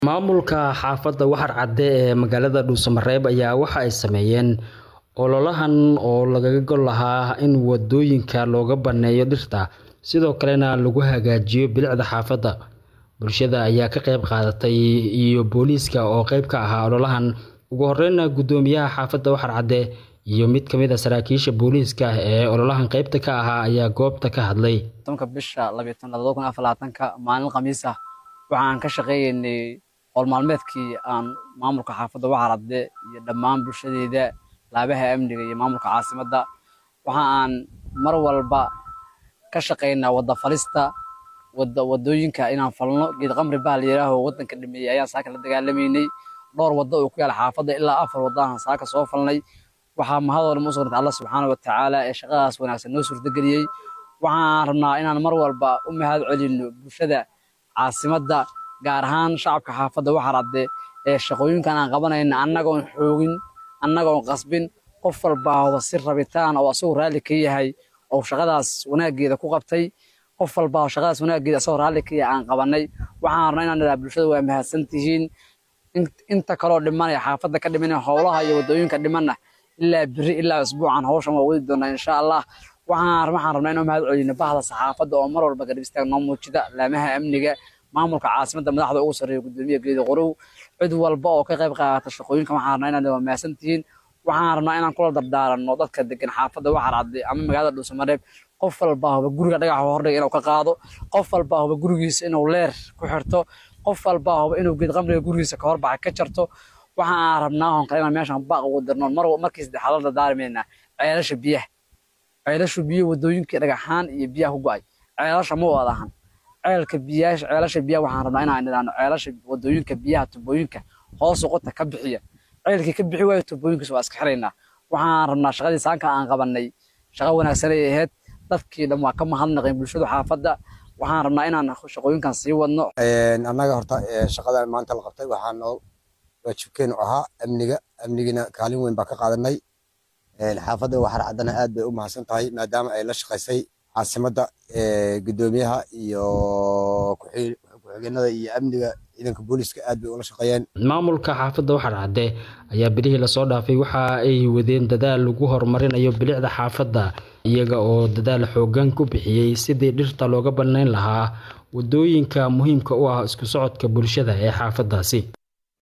Maamulka xaafadda Waxar Cadde ee magaalada Dhuusamareeb ayaa waxa ay sameeyeen ololahan oo lagaga gol lahaa in wadooyinka looga baneeyo dhirta sidoo kalena lagu hagaajiyo bilicda xaafadda. Bulshada ayaa ka qayb qaadatay iyo booliiska oo qayb ka ahaa ololahan. Ugu horreyn gudoomiyaha xaafadda Waxar Cadde iyo mid ka mid ah saraakiisha booliiska ee ololahan qaybta ka ahaa ayaa goobta ka hadlay. bisha 12 maalin Khamiis ah waxaan ka shaqeeynay hol maalmeedkii aan maamulka xaafadda Waxar Cadde iyo dhammaan bulshadeeda laabaha amniga iyo maamulka caasimadda waxa aan mar walba ka shaqeynaa wada falista wadooyinka inaan falno geed qamri baa la yiraahdo wadanka dhameeyay ayaan saaka la dagaalameynay dhowr wado oo ku yaal xaafadda ilaa 4 wadaan saaka soo falnay waxa mahadwar muusaqad Allah subhanahu wa ta'ala ee shaqadaas wanaagsan noo suurtageliyay waxaan rabnaa inaan mar walba u mahad celino bulshada caasimadda gaar ahaan shacabka xaafadda Waxar Cadde ee shaqooyinkan aan qabanayna annagoon xoogin annagoon qasbin qof walba oo si rabitaan oo asoo raali ka yahay oo shaqadaas wanaageeda ku qabtay qof walba oo shaqadaas wanaageeda asoo raali ka yahay aan qabanay waxaan rabnaa inaan bulshada waa mahadsantihiin inta kale oo dhimanay xaafadda ka dhimanay howlaha iyo wadooyinka dhimanna ilaa biri ilaa usbuucan hawshan waa wadi doonaa insha Allah waxaan rabnaa inaan mahad celino bahda saxaafadda oo mar walba garab istaag noo muujida laamaha amniga maamulka caasimadda madaxda ugu sareeyo gudoomiyaha Geedo Qorow cid walba oo ka qayb qaadata shaqooyinka waxaan rabnaa inaan waa mahadsantihiin waxaan rabnaa inaan kula dardaaranno dadka degan xaafadda Waxar Cadde ama magaalada Dhuusamareeb qof walba oo guriga dhagax hordhig inuu ka qaado qof walba oo gurigiisa inuu leer ku xirto qof walba oo inuu geed qamriga gurigiisa ka horbax ka jarto waxaan rabnaa oo kale meeshan baaq ugu dirno markii saddexaad la daarmeena ceelasha biyo wadooyinka dhagaxaan iyo biyaha ku go'ay ceelasha ma wadahan ceelasha biyaha waxaan rabnaa inaan nidhaano ceelasha wadooyinka biyaha tubooyinka hoos u qota ka bixiya ceelkii ka bixi waayo tubooyinka waa iska xiraynaa waxaan rabnaa shaqadii saanka aan qabanay shaqo wanaagsan ay ahayd dadkii dhan waa ka mahadnaqeen bulshada xaafadda waxaan rabnaa inaan shaqooyinkan sii wadno annaga horta shaqadan maanta la qabtay waxaan noo waajibkeenu ahaa amnigina kaalin weyn baa ka qaadanay xaafadda Waxar Caddena aad bay u mahadsan tahay maadaama ay la shaqaysay caasimadda gudoomiyaha iyo ku-xigeenada iyo amniga ciidanka booliiska aad bay ula shaqeeyeen. Maamulka xaafadda Waxar Cadde ayaa bilihii la soo dhaafay waxa ay wadeen dadaal lagu horumarinayo bilicda xaafadda iyaga oo dadaal xooggan ku bixiyay sidii dhirta looga baneyn lahaa wadooyinka muhiimka u ah isku socodka bulshada ee xaafaddaasi.